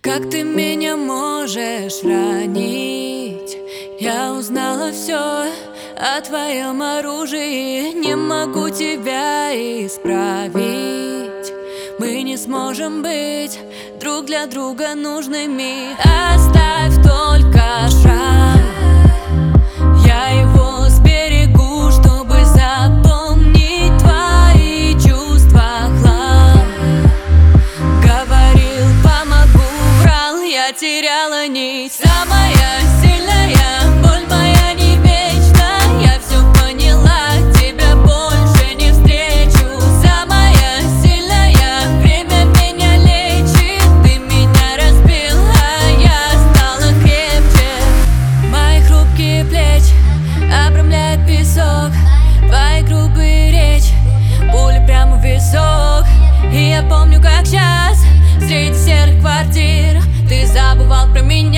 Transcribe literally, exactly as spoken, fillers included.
Как ты меня можешь ранить? Я узнала все о твоем оружии. Не могу тебя исправить. Мы не сможем быть друг для друга нужными. Оставь только шаг, я его сберегу, чтобы запомнить твои чувства хлам. Говорил, помогу, врал, я теряла нить. Самая сильная боль моя не вечна. Я все поняла, тебя больше не встречу. Самая сильная, время меня лечит. Ты меня разбил, а я стала крепче. Мои хрупкие плечи обрамляет песок. Твои грубые речи, пули прямо в висок. И я помню, как сейчас среди серых квартир ты забывал про меня.